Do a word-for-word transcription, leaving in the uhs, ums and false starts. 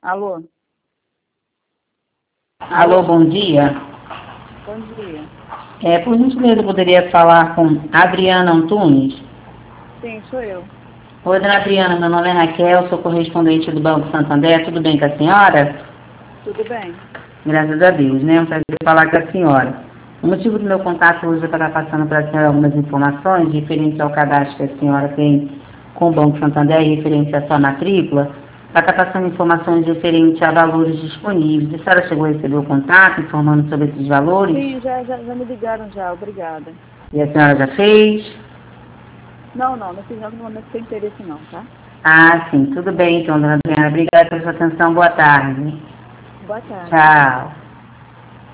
Alô? Alô, bom dia. Bom dia. É, por gentileza, eu poderia falar com Adriana Antunes? Sim, sou eu. Oi, dona Adriana, meu nome é Raquel, sou correspondente do Banco Santander. Tudo bem com a senhora? Tudo bem? Graças a Deus, né? É um prazer falar com a senhora. O motivo do meu contato hoje é para estar passando para a senhora algumas informações referentes ao cadastro que a senhora tem com o Banco Santander e referente à sua matrícula, para estar passando informações referentes a valores disponíveis. A senhora chegou a receber o contato informando sobre esses valores? Sim, já, já, já me ligaram já, obrigada. E a senhora já fez? Não, não, nesse exato momento não tem interesse não, tá? Ah, sim, tudo bem então, dona Adriana. Obrigada pela sua atenção. Boa tarde. Boa tarde. Tchau.